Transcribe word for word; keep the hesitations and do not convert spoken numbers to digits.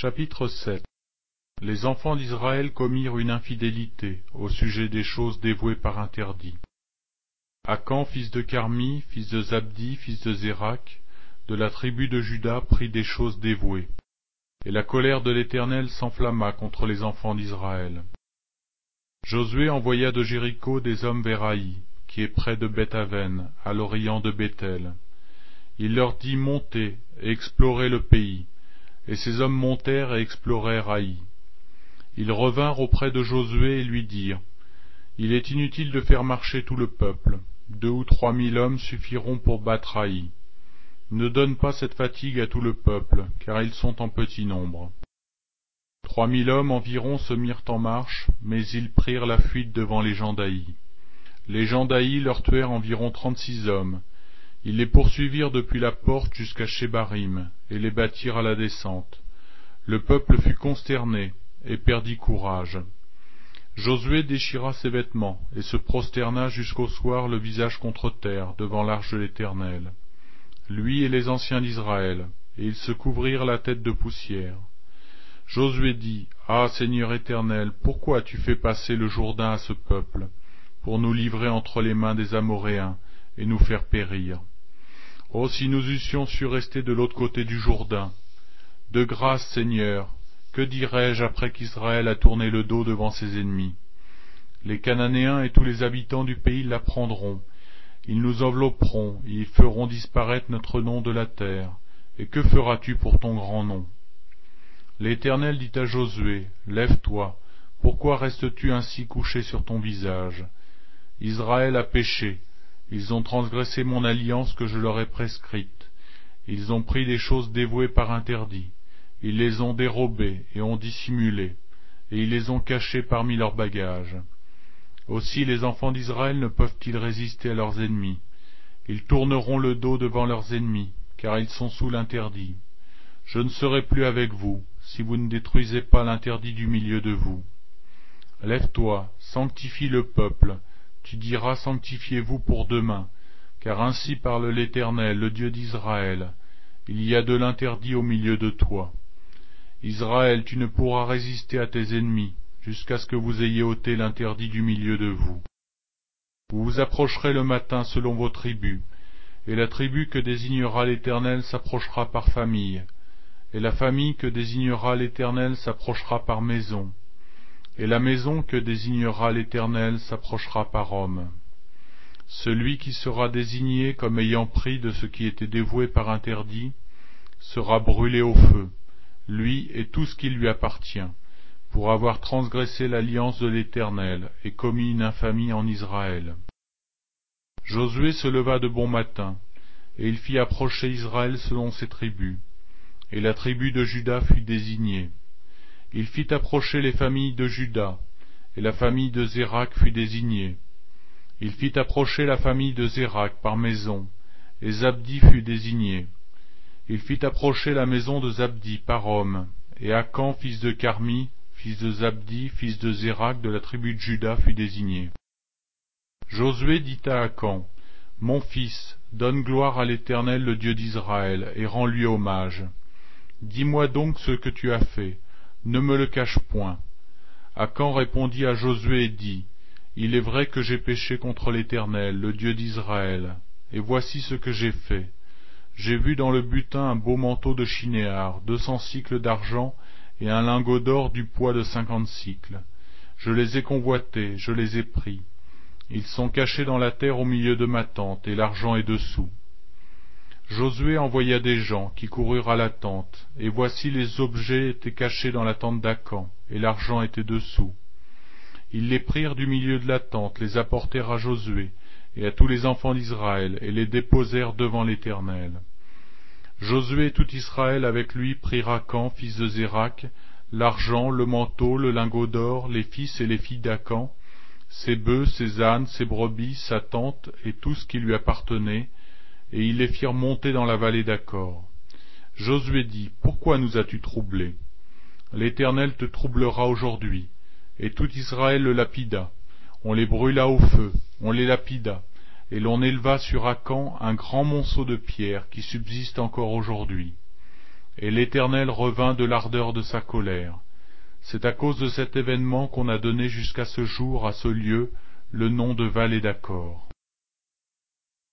Chapitre sept. Les enfants d'Israël commirent une infidélité au sujet des choses dévouées par interdit. Akan, fils de Carmi, fils de Zabdi, fils de Zérak, de la tribu de Juda, prit des choses dévouées. Et la colère de l'Éternel s'enflamma contre les enfants d'Israël. Josué envoya de Jéricho des hommes vers Haï, qui est près de Beth-Aven, à l'orient de Béthel. Il leur dit: Montez et explorez le pays. Et ces hommes montèrent et explorèrent Haï. Ils revinrent auprès de Josué et lui dirent: Il est inutile de faire marcher tout le peuple. Deux ou trois mille hommes suffiront pour battre Haï. Ne donne pas cette fatigue à tout le peuple, car ils sont en petit nombre. Trois mille hommes environ se mirent en marche, mais ils prirent la fuite devant les gens d'Haï. Les gens d'Haï leur tuèrent environ trente-six hommes. Ils les poursuivirent depuis la porte jusqu'à Shebarim, et les battirent à la descente. Le peuple fut consterné, et perdit courage. Josué déchira ses vêtements, et se prosterna jusqu'au soir le visage contre terre, devant l'arche de l'Éternel. Lui et les anciens d'Israël, et ils se couvrirent la tête de poussière. Josué dit: Ah, Seigneur Éternel, pourquoi as-tu fait passer le Jourdain à ce peuple, pour nous livrer entre les mains des Amoréens, et nous faire périr? Oh, si nous eussions su rester de l'autre côté du Jourdain! De grâce, Seigneur, que dirais-je après qu'Israël a tourné le dos devant ses ennemis? Les Cananéens et tous les habitants du pays l'apprendront. Ils nous envelopperont, et ils feront disparaître notre nom de la terre. Et que feras-tu pour ton grand nom? L'Éternel dit à Josué: Lève-toi, pourquoi restes-tu ainsi couché sur ton visage? Israël a péché, ils ont transgressé mon alliance que je leur ai prescrite. Ils ont pris des choses dévouées par interdit, ils les ont dérobées et ont dissimulé, et ils les ont cachées parmi leurs bagages. Aussi les enfants d'Israël ne peuvent-ils résister à leurs ennemis. Ils tourneront le dos devant leurs ennemis, car ils sont sous l'interdit. Je ne serai plus avec vous, si vous ne détruisez pas l'interdit du milieu de vous. Lève-toi, sanctifie le peuple, tu diras: sanctifiez-vous pour demain, car ainsi parle l'Éternel, le Dieu d'Israël, il y a de l'interdit au milieu de toi. Israël, tu ne pourras résister à tes ennemis, jusqu'à ce que vous ayez ôté l'interdit du milieu de vous. Vous vous approcherez le matin selon vos tribus, et la tribu que désignera l'Éternel s'approchera par famille, et la famille que désignera l'Éternel s'approchera par maison, et la maison que désignera l'Éternel s'approchera par homme. Celui qui sera désigné comme ayant pris de ce qui était dévoué par interdit sera brûlé au feu, lui et tout ce qui lui appartient, pour avoir transgressé l'alliance de l'Éternel et commis une infamie en Israël. Josué se leva de bon matin, et il fit approcher Israël selon ses tribus, et la tribu de Juda fut désignée. Il fit approcher les familles de Juda, et la famille de Zérak fut désignée. Il fit approcher la famille de Zérak par maison, et Zabdi fut désigné. Il fit approcher la maison de Zabdi par homme, et Akan, fils de Carmi, fils de Zabdi, fils de Zérak de la tribu de Juda, fut désigné. Josué dit à Akan: Mon fils, donne gloire à l'Éternel, le Dieu d'Israël, et rends-lui hommage. Dis-moi donc ce que tu as fait, ne me le cache point. Akan répondit à Josué et dit: Il est vrai que j'ai péché contre l'Éternel, le Dieu d'Israël, et voici ce que j'ai fait. J'ai vu dans le butin un beau manteau de chinéar, deux cents cycles d'argent, et un lingot d'or du poids de cinquante cycles. Je les ai convoités, je les ai pris. Ils sont cachés dans la terre au milieu de ma tente, et l'argent est dessous. Josué envoya des gens qui coururent à la tente, et voici les objets étaient cachés dans la tente d'Akan, et l'argent était dessous. Ils les prirent du milieu de la tente, les apportèrent à Josué, et à tous les enfants d'Israël, et les déposèrent devant l'Éternel. Josué et tout Israël avec lui prirent Akan, fils de Zérak, l'argent, le manteau, le lingot d'or, les fils et les filles d'Akan, ses bœufs, ses ânes, ses brebis, sa tente, et tout ce qui lui appartenait, et ils les firent monter dans la vallée d'Acor. Josué dit: Pourquoi nous as-tu troublés? L'Éternel te troublera aujourd'hui. Et tout Israël le lapida. On les brûla au feu, on les lapida, et l'on éleva sur Akan un grand monceau de pierre qui subsiste encore aujourd'hui. et l'Éternel revint de l'ardeur de sa colère. C'est à cause de cet événement qu'on a donné jusqu'à ce jour à ce lieu le nom de vallée d'Achor.